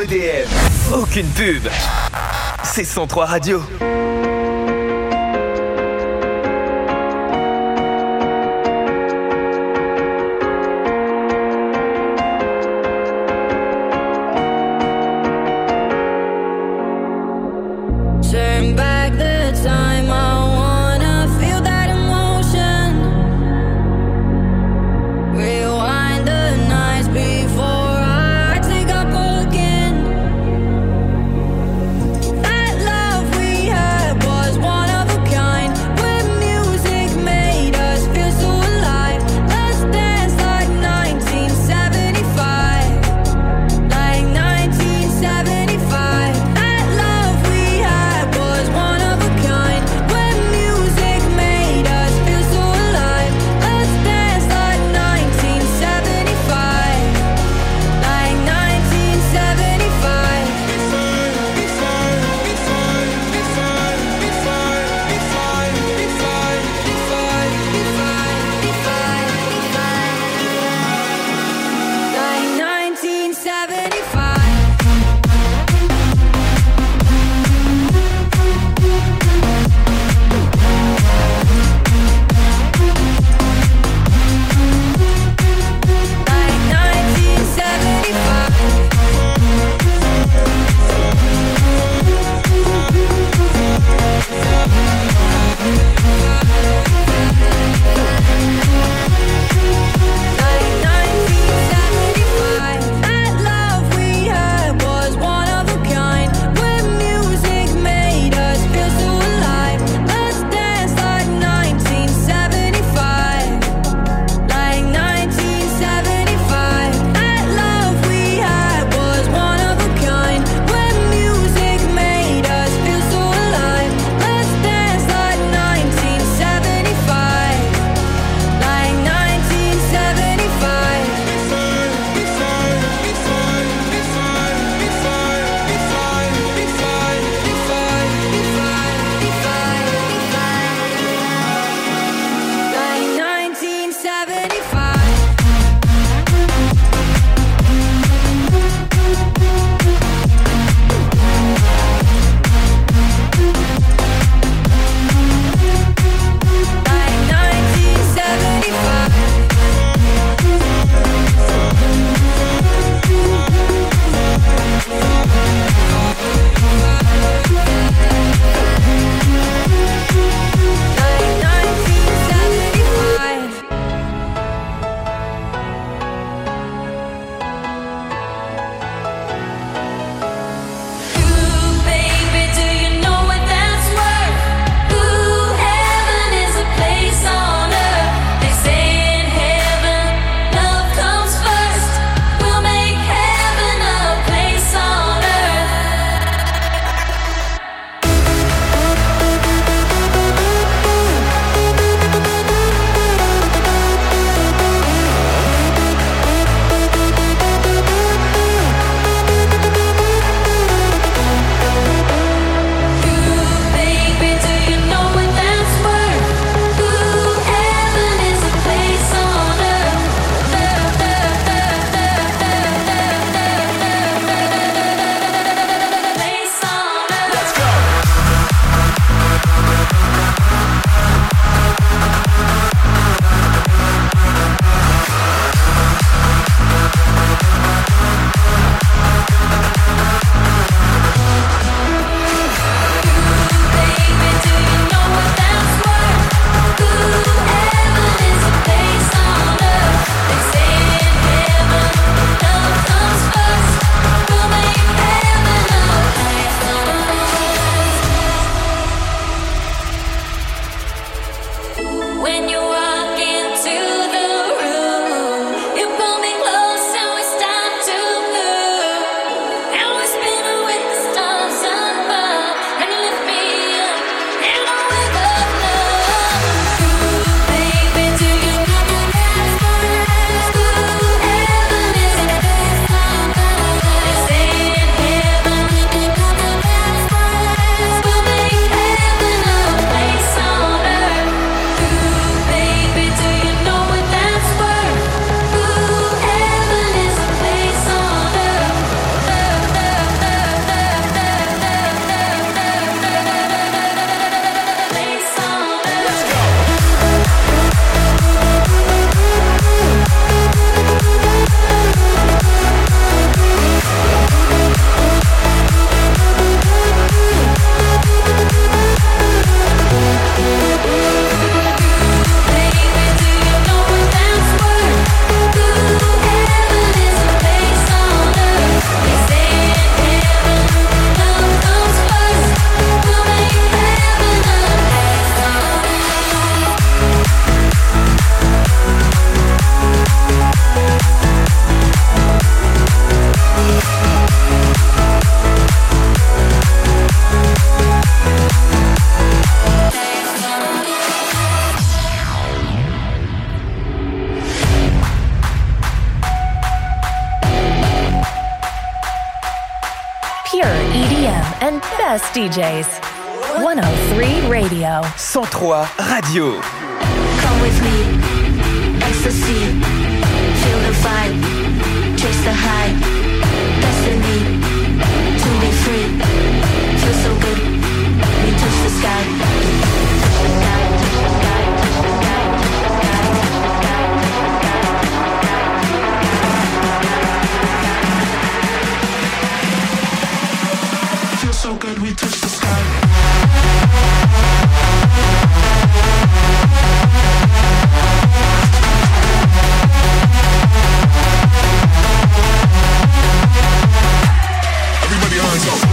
EDM. Aucune pub. C'est 103 Radio. That love we had Best DJs. 103 Radio. 103 Radio. Come with me, ecstasy, feel the vibe, chase the high, destiny, to be free, feel so good, we touch the sky. Feel so good, we touch the sky. Everybody hands up.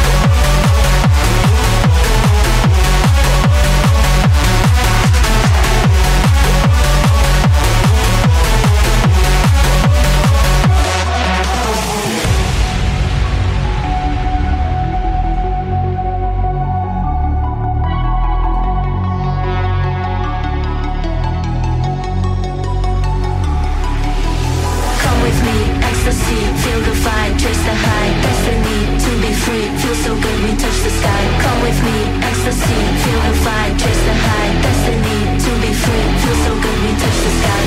Feel the vibe, chase the high, destiny to be free, feel so good, we touch the sky. Come with me, ecstasy, feel the vibe, chase the high, destiny to be free, feel so good, we touch the sky.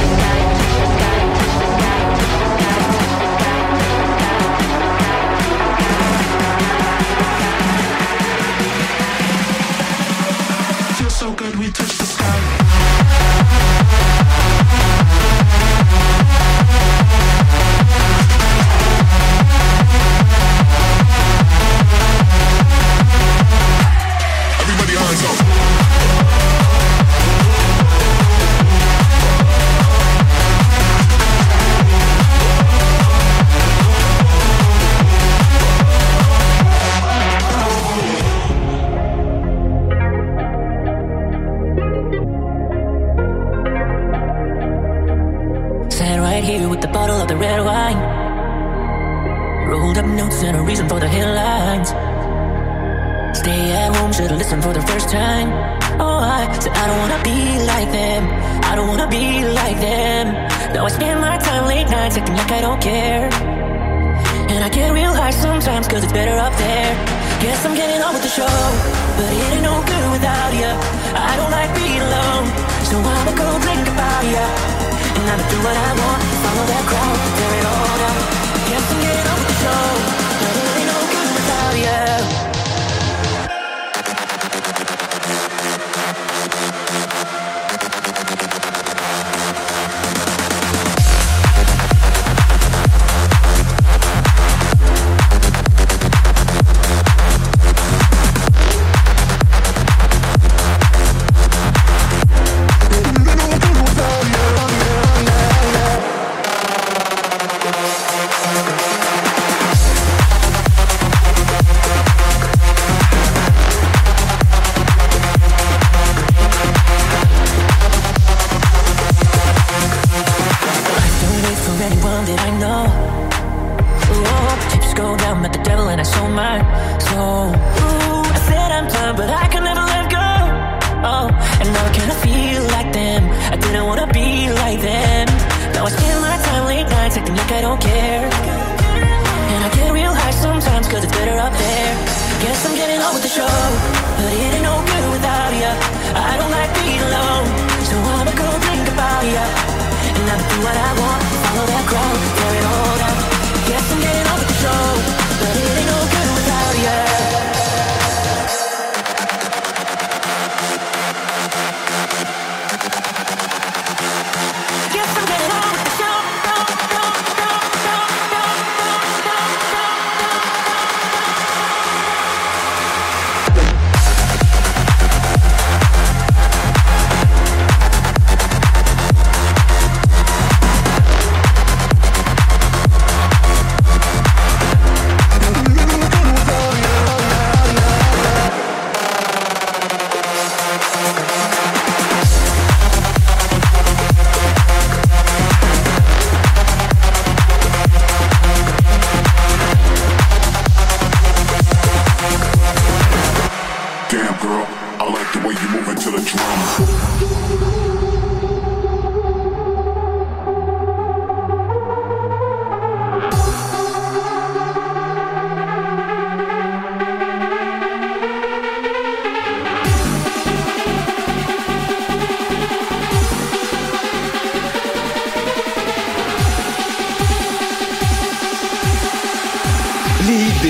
Feel so good, we touch the sky. Here with the bottle of the red wine, rolled up notes and a reason for the headlines. Stay at home, should've listened for the first time. Oh, I said I don't wanna be like them, I don't wanna be like them. Now I spend my time late nights acting like I don't care, and I get real high sometimes cause it's better up there. Guess I'm getting on with the show, but it ain't no good without you. I don't like being alone, so I'ma go drink about you. And I'ma do what I want, follow that crowd, tear it all down. Guess I'm getting on with the show, but it ain't no good without you.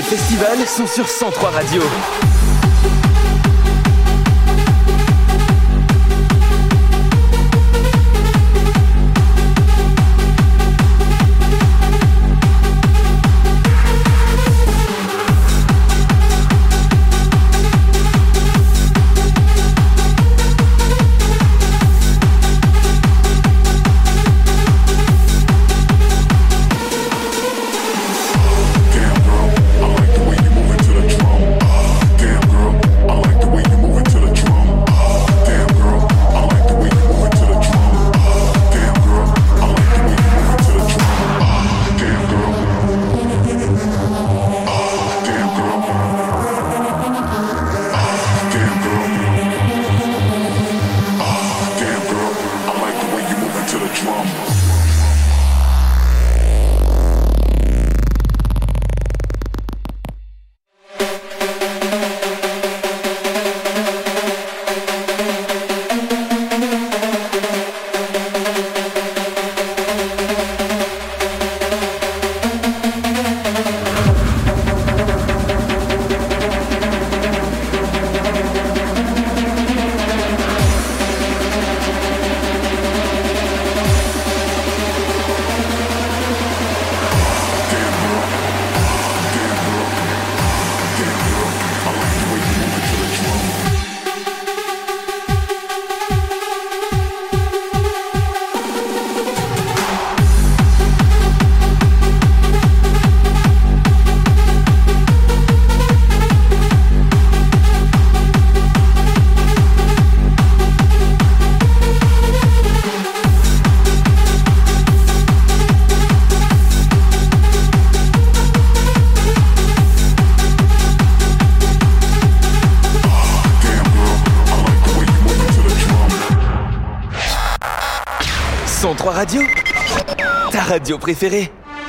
festivals sont sur 103 Radio. Radio, ta radio préférée.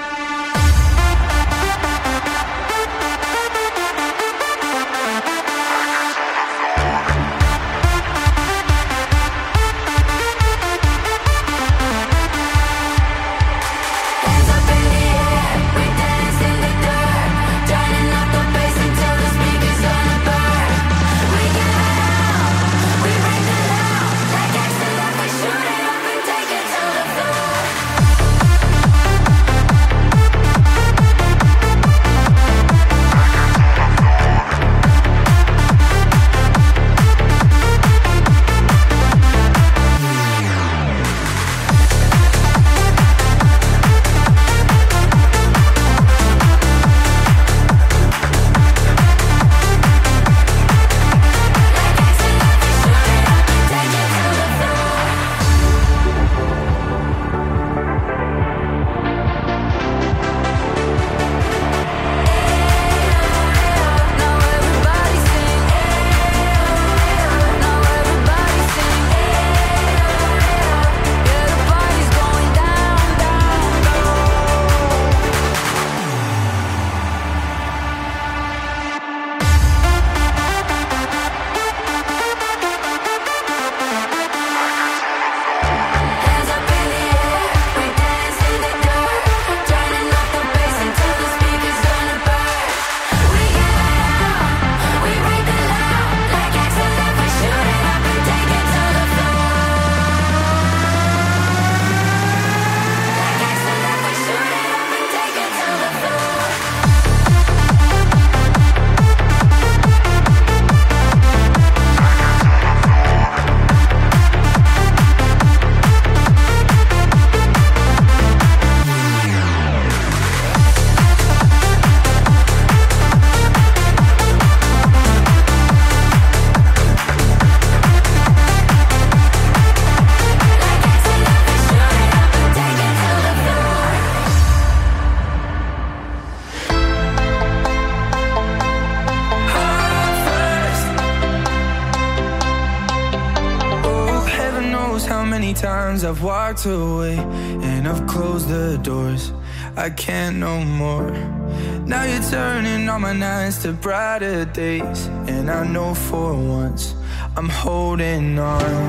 times I've walked away and I've closed the doors. I can't no more. Now you're turning all my nights to brighter days, and I know for once I'm holding on.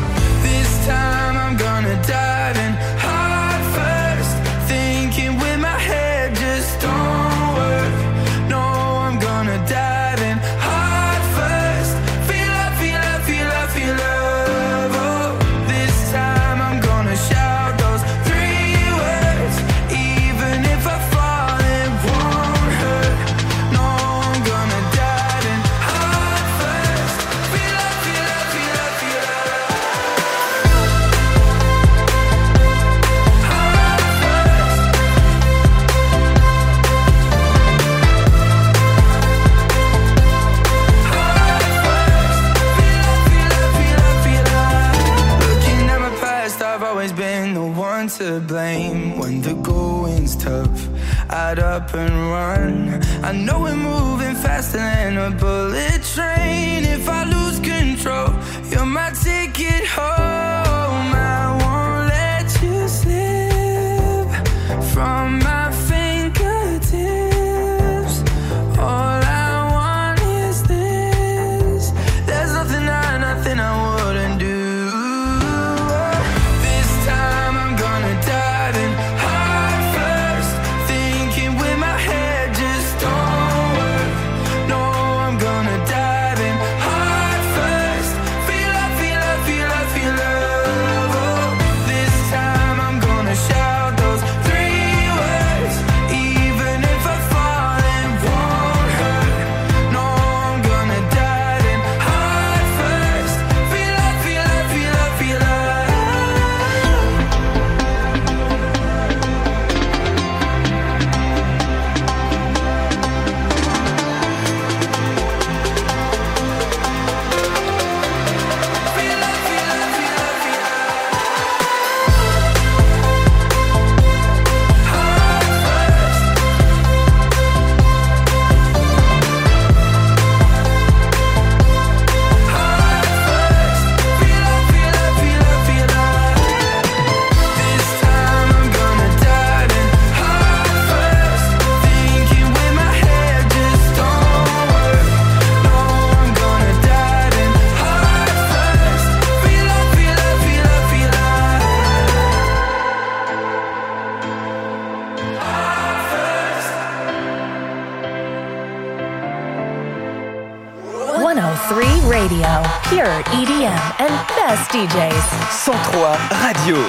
This time I'm gonna dive in heart first, thinking with my head just don't work. No to blame when the going's tough. I'd up and run. I know we're moving faster than a bullet train. If I lose control, you're my ticket home. I won't let you slip from my fingertips. All I want is this. There's nothing I wouldn't do. This time I'm gonna dive in heart first, thinking with my head just don't work. No, I'm gonna dive in heart first. Feel love, feel love, feel love, feel love. Oh, this time I'm gonna shout those 3 words, even if I fall, it won't hurt. No, I'm gonna dive in heart first. Feel love, feel love, feel love, feel love. Radio, pure EDM and best DJs. 103 Radio.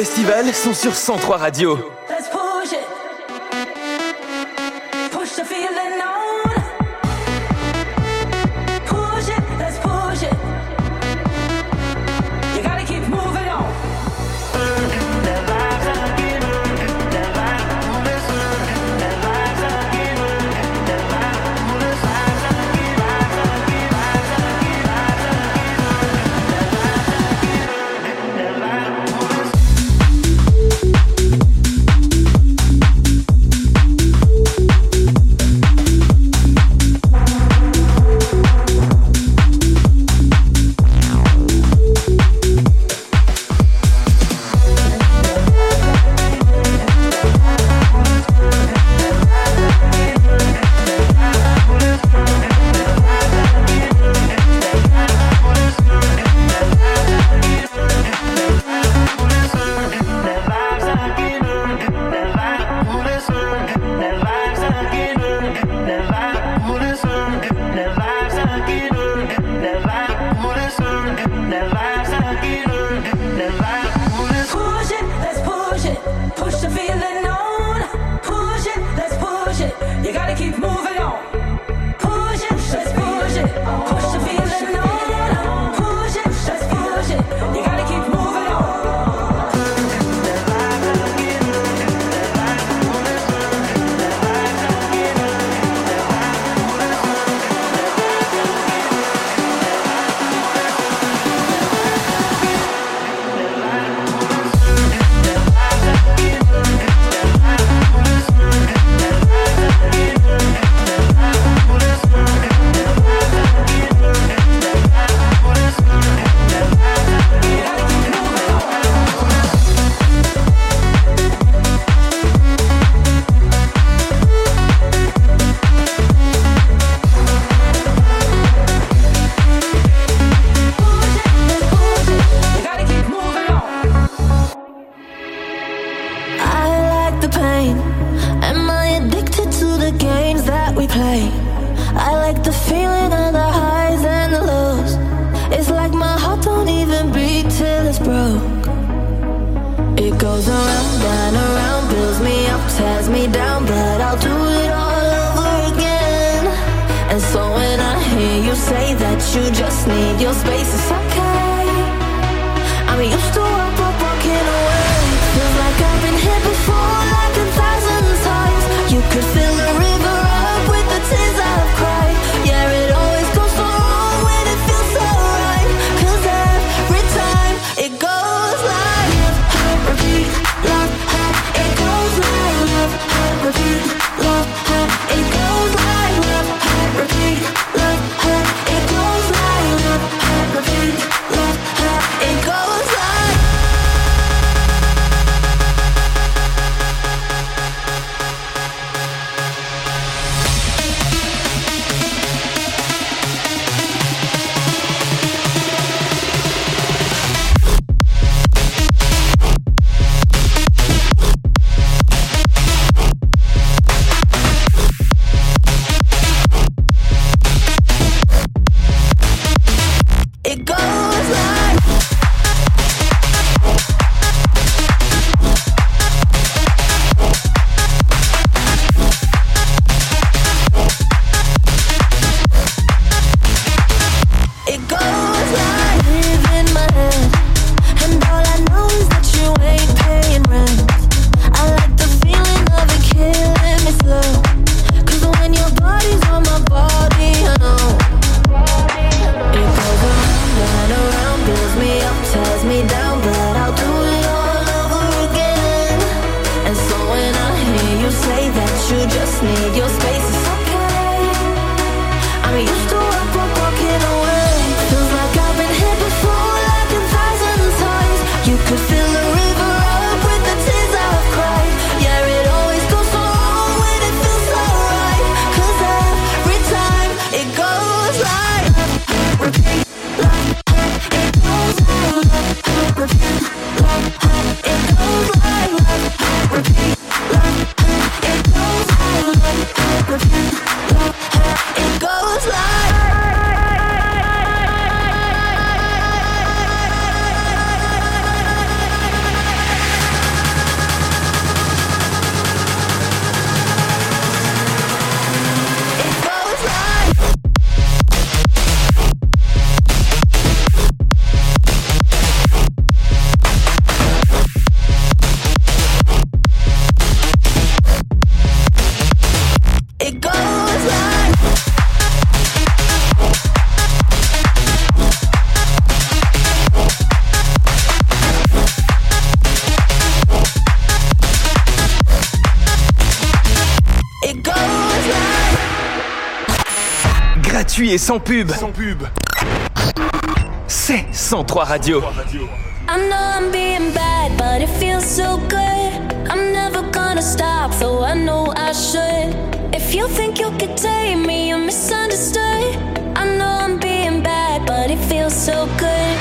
festivals sont sur 103 Radio. Let's push it. Push the feeling on. Push it, let's push it. You gotta keep moving on. Repeat. gratuit et sans pub. C'est 103 Radio. I know I'm being bad, but it feels so good. I'm never gonna stop, though I know I should. If you think you could tame me, you're misunderstood. I know I'm being bad, but it feels so good.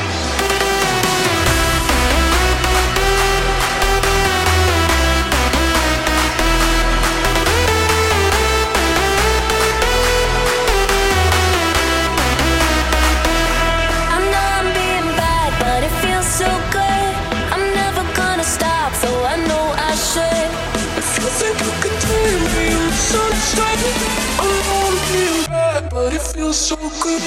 So good, I'm never gonna stop, so I know I should. If you think you could tame me, you're misunderstood. I know I'm being bad, but it feels so good.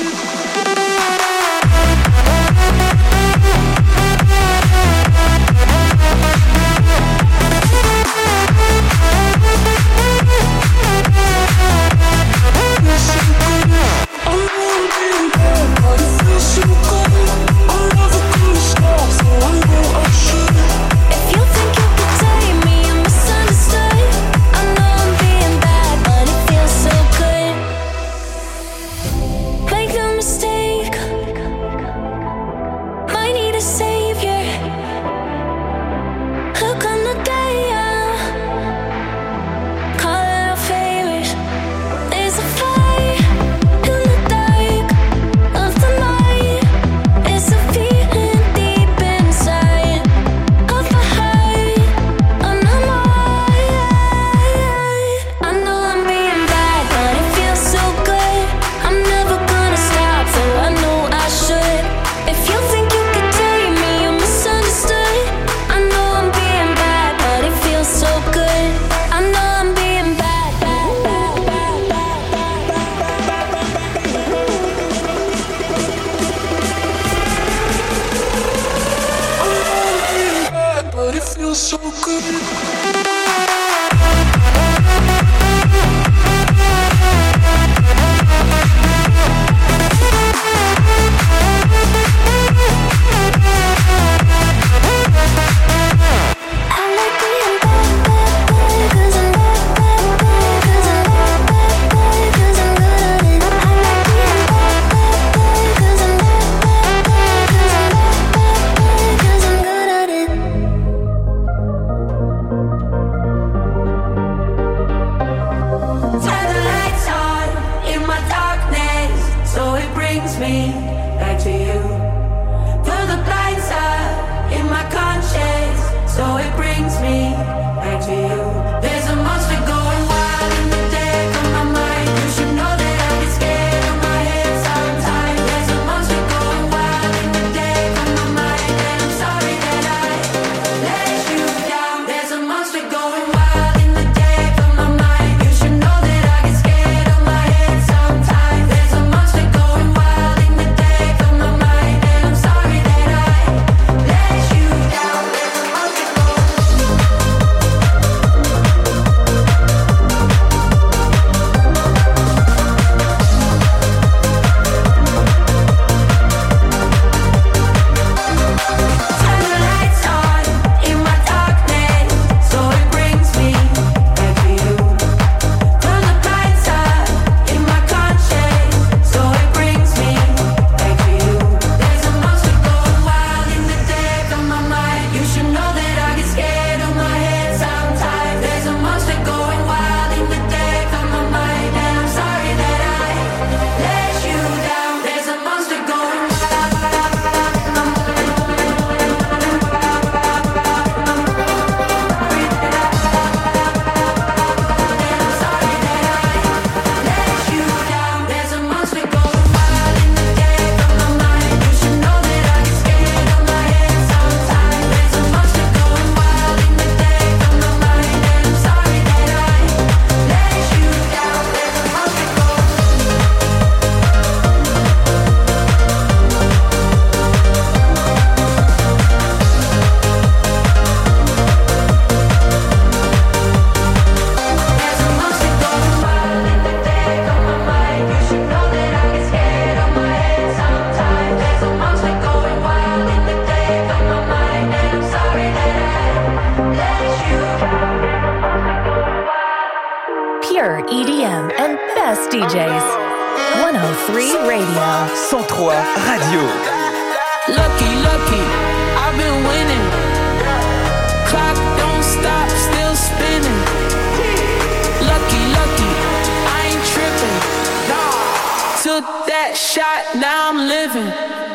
Pure EDM and best DJs. 103 Radio. 103 Radio. Lucky, lucky, I've been winning. Clock don't stop, still spinning. Lucky, lucky, I ain't tripping. Took that shot, now I'm living.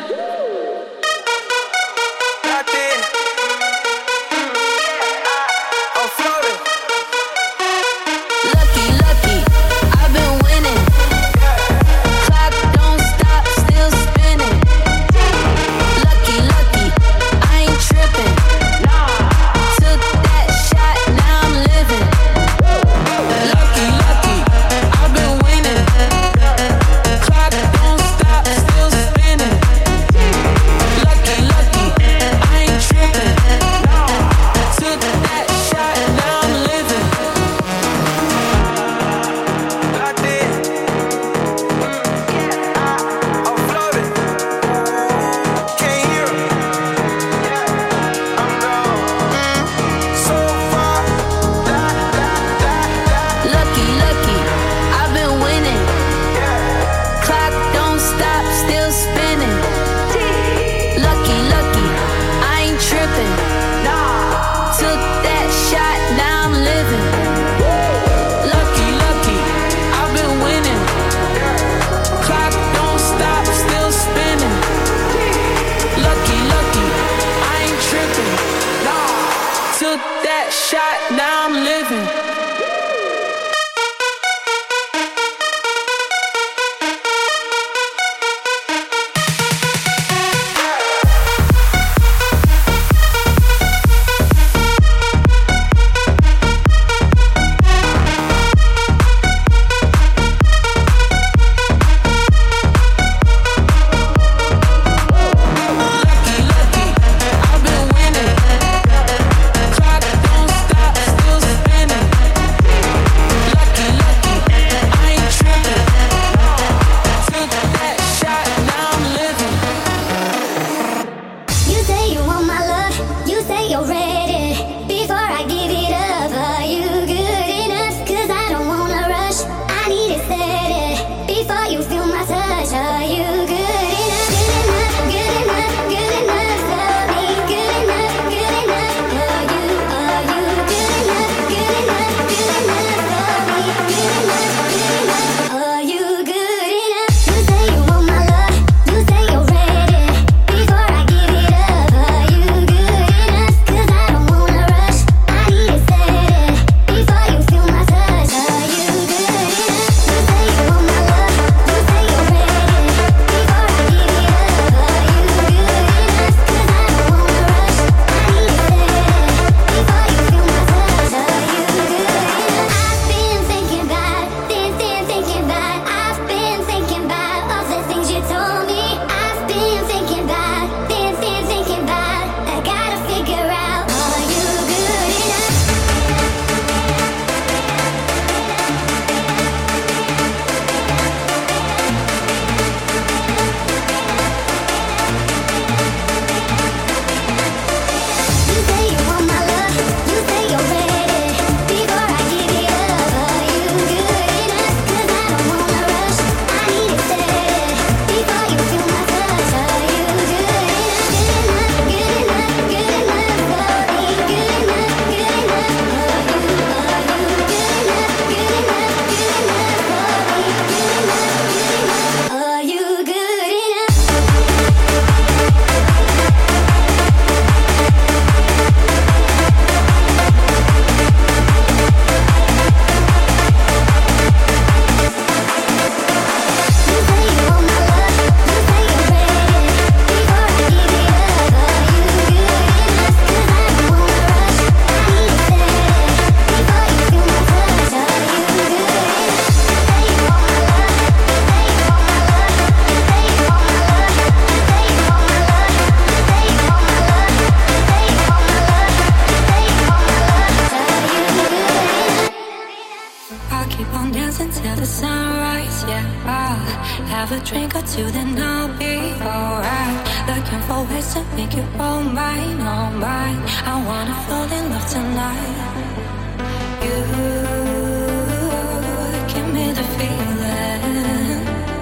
Have a drink or two, then I'll be alright. Looking for ways to make you all mine, all mine. I wanna fall in love tonight. You give me the feeling.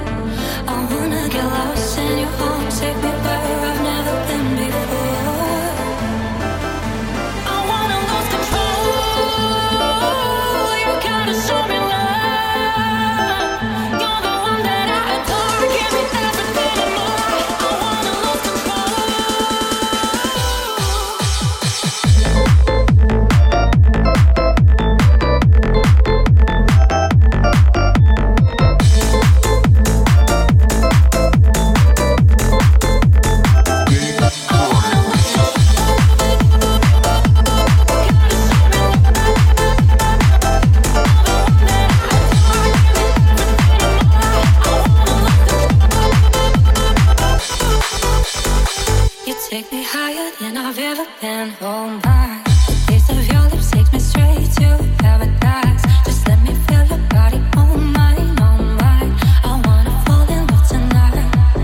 take me higher than I've ever been. Oh my, the taste of your lips takes me straight to paradise. Just let me feel your body, oh mine, oh mine. I wanna fall in love tonight.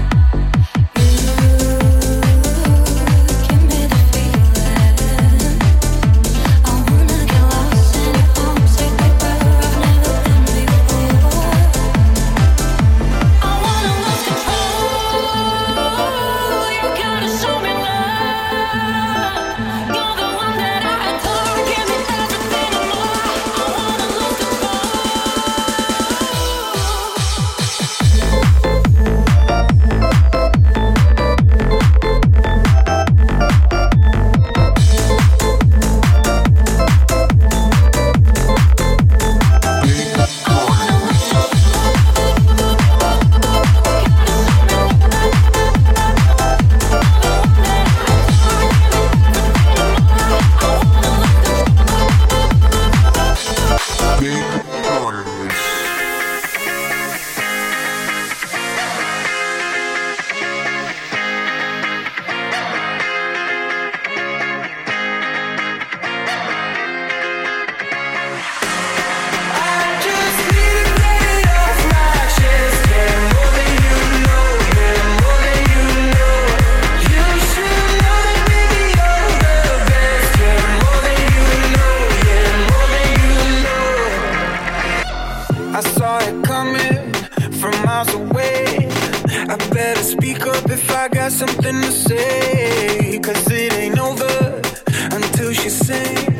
Something to say, 'cause it ain't over until she sings.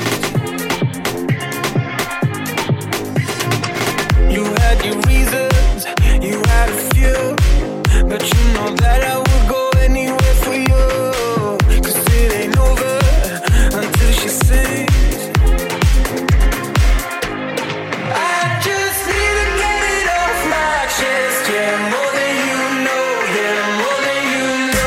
You had your reasons, you had a few, but you know that I would go anywhere for you, 'cause it ain't over until she sings. I just need to get it off my chest, yeah, more than you know, yeah, more than you know.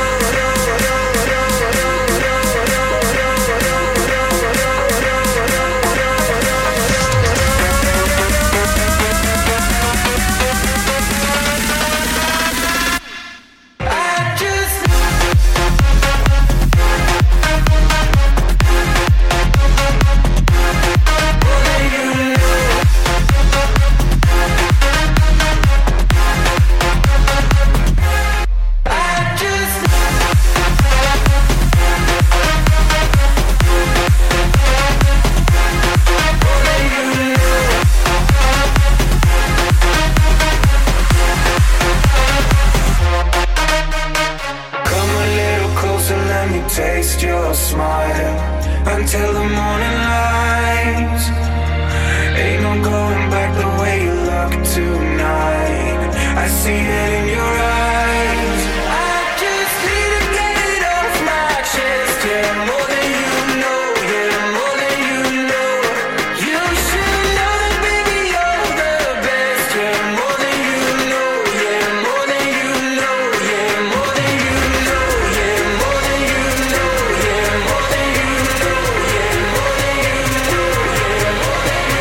Taste your smile until the morning light. Ain't no going back the way you look tonight. I see it in your eyes. I just need to get it off my chest, yeah, more than you know, yeah, more than you know. You should know that, baby, you're the best, yeah, more than you know, yeah, more than you know, yeah, more than you know, yeah, more than you know, yeah, more than you know, yeah, more than you know, yeah, more than you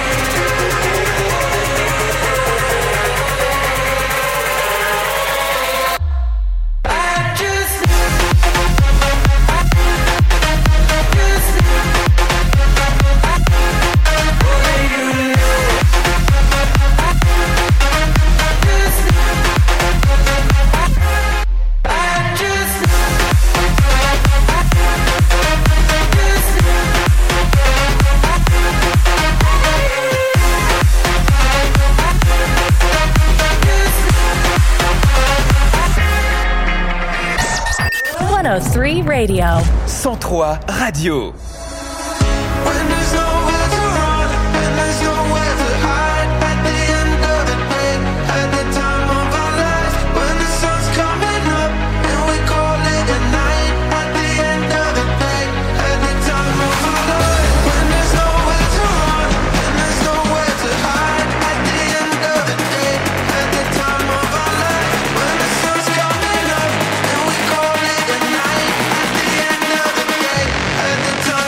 Radio. 103 Radio. time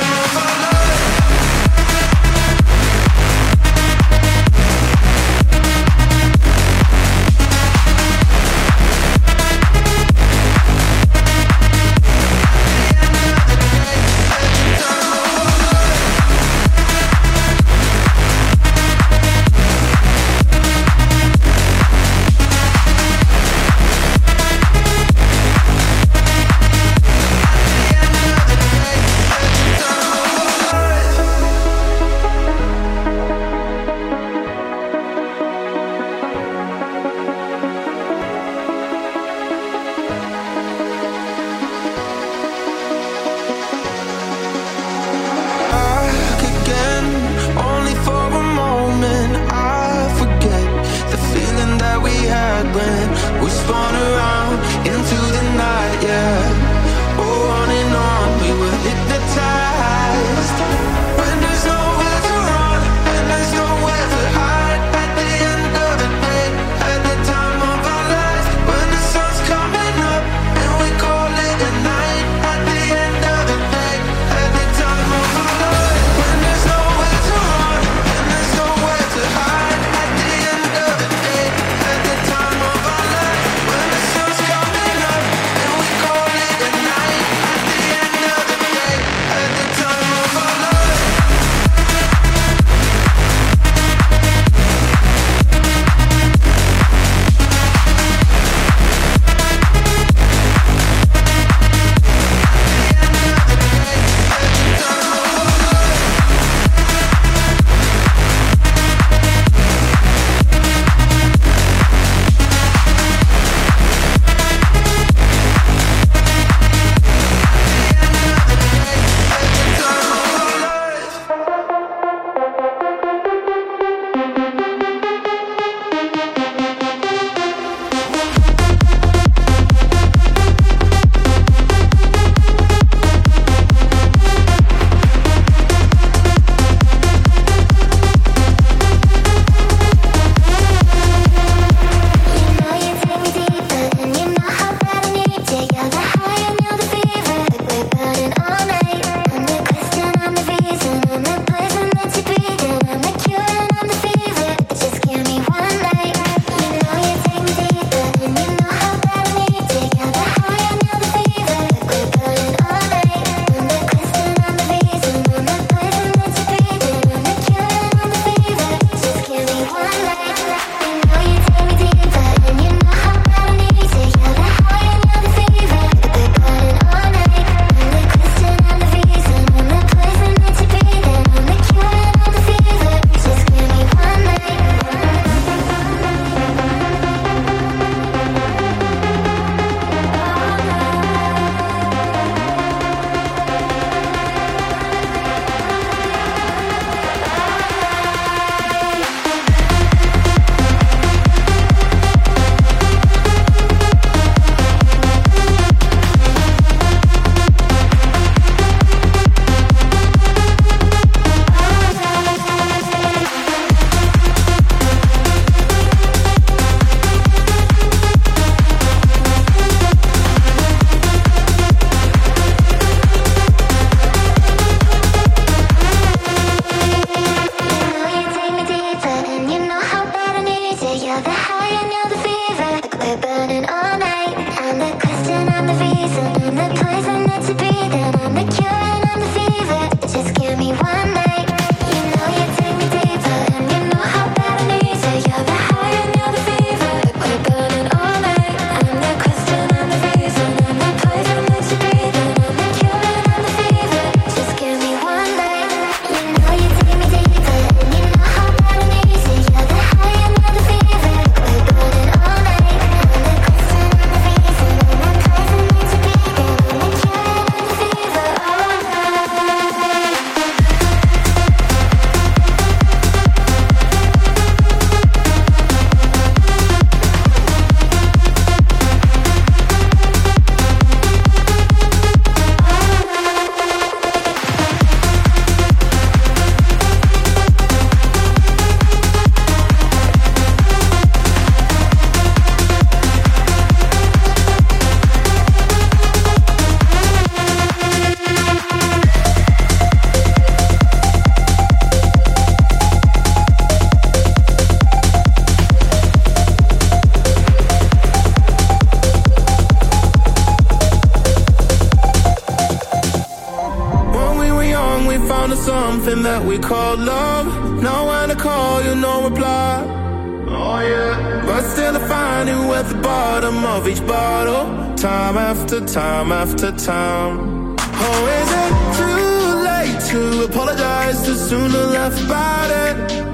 that we call love. Know when to call you, no reply. Oh yeah. But still I find you at the bottom of each bottle, time after time after time. Oh, is it too late to apologize? Too soon to laugh about it.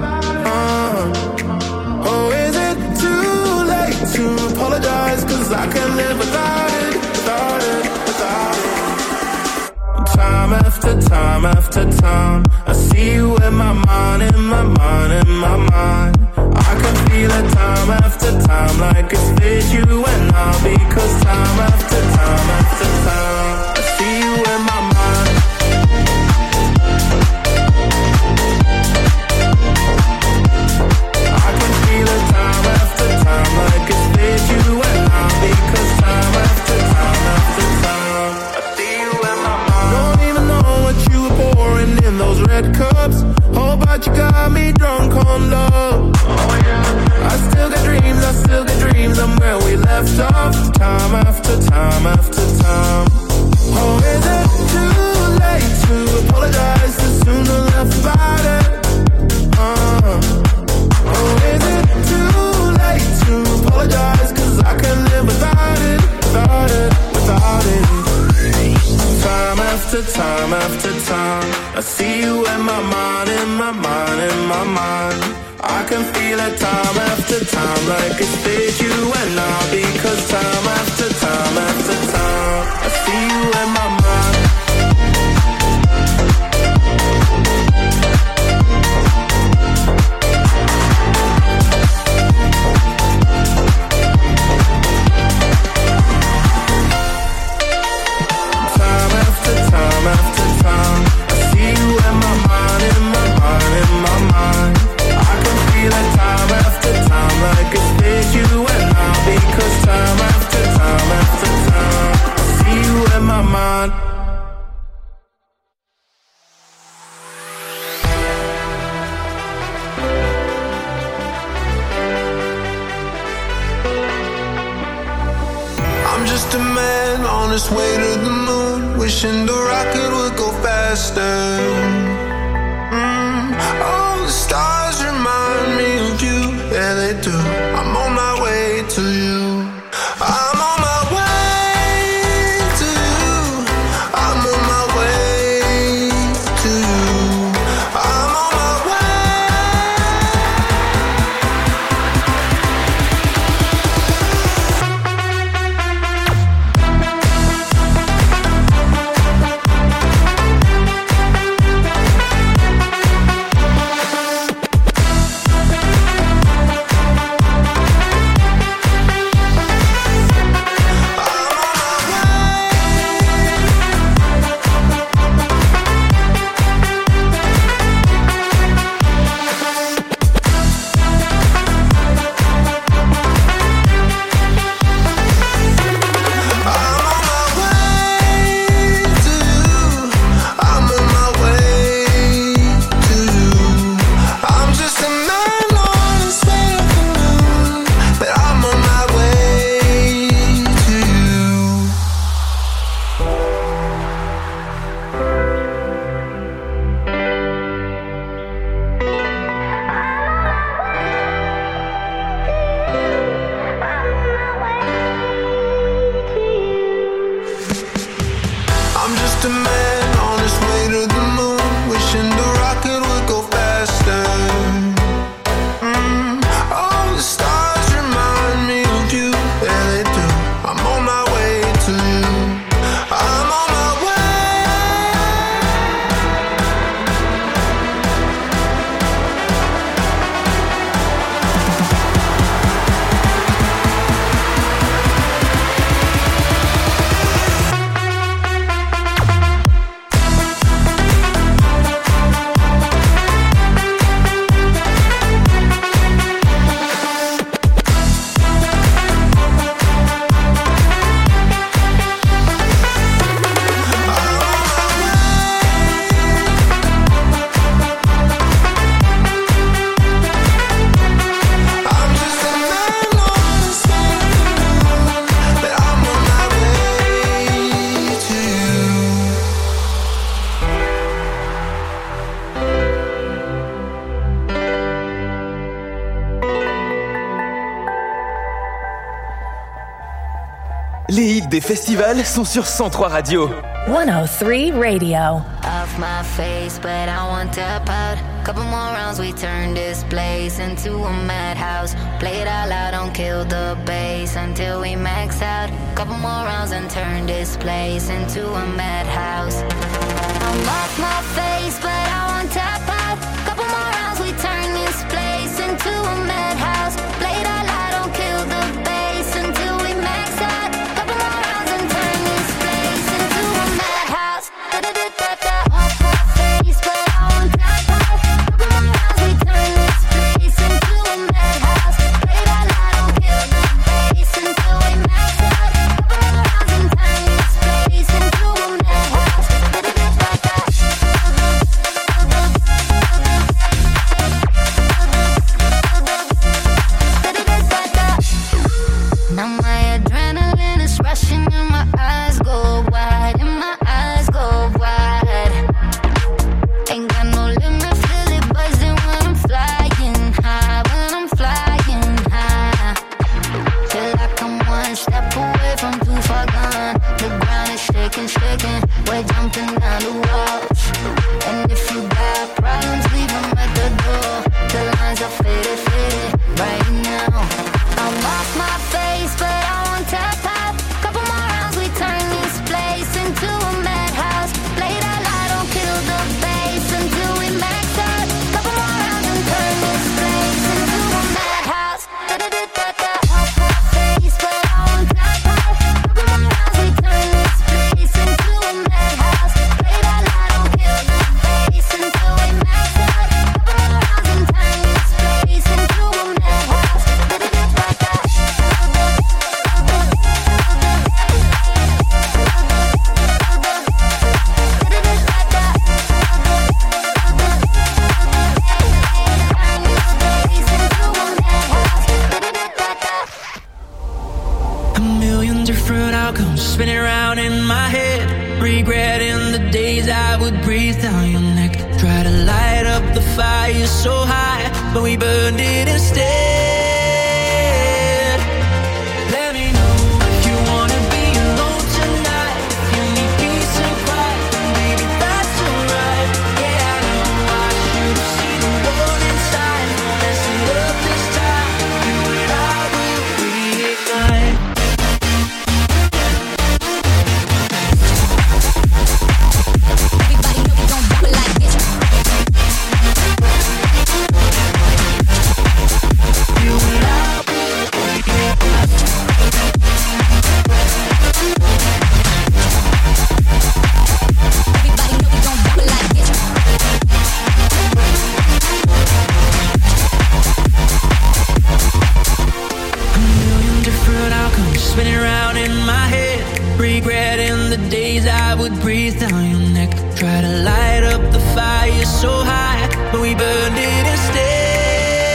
Oh, is it too late to apologize? 'Cause I can't live without it, without it, without it. Time after time after time, I see you in my mind, in my mind, in my mind. I can feel it time after time, like it's with you and I. Because time after time after time, I see you in my mind. I can feel it time after time, like it's with you and I. Because time after time after time, I see you in my mind. Don't even know what you were pouring in those red cups. Oh, but you got me drunk on love. Oh yeah. I still got dreams, I'm where we left off. Time after time after time. Oh, is it too late to apologize? Too soon to laugh about it. Oh, is it too late to apologize? 'Cause I can't live without it, without it, without it. Time after time after time, I see you in my mind, in my mind, in my mind. I can feel it time after time, like it's with you and I. Because time after time after time, I see you in my mind. Time after time after time, I see you in my mind, in my mind, in my mind. I can feel it time after time, like it's with you and I. Because time after time after time, I see you in my mind. I'm just a man on his way to the moon, wishing the rocket would go faster. All the stars remind me of you, yeah they do. I'm on my way to you. I'm on my way to you. I'm on my way to you. I'm on my way. Les hits des festivals sont sur 103 Radio. 103 Radio. Off my face, but I want to out. Couple more rounds, we turn this place into a madhouse. Play it all out, don't kill the bass until we max out. Couple more rounds and turn this place into a madhouse. I'm off my face, but I want to out. Couple more rounds, we turn this place into a madhouse. Play it all out, don't kill the bass until we max out. Couple more rounds and turn this place into a madhouse. Off my face, but I want to out. Couple more rounds, we turn this place into a madhouse. Play it all out, don't kill the bass until we max out. Couple more rounds and turn this place into a madhouse. Now my adrenaline is rushing and my eyes go wide, and my eyes go wide. Ain't got no limit, feel it buzzing when I'm flying high, when I'm flying high. Feel like I'm one step away from too far gone. The ground is shaking, shaking, we're jumping down the walls. And if you got problems, leave them at the door. The lines are faded, faded right now. I'm off my face, but I won't tap out. Couple more rounds, we turn this place into a madhouse. Play that loud, don't kill the bass until we max out. Couple more rounds and turn this place into a madhouse. Off my face, but I won't tap out. Couple more rounds, we turn this place into a madhouse. Play that loud, don't kill the bass until we max out. Couple more rounds and turn this place into a madhouse. A million different outcomes spinning around in my head, regretting the days I would breathe down your neck. Try to light up the fire so high, but we burned it instead.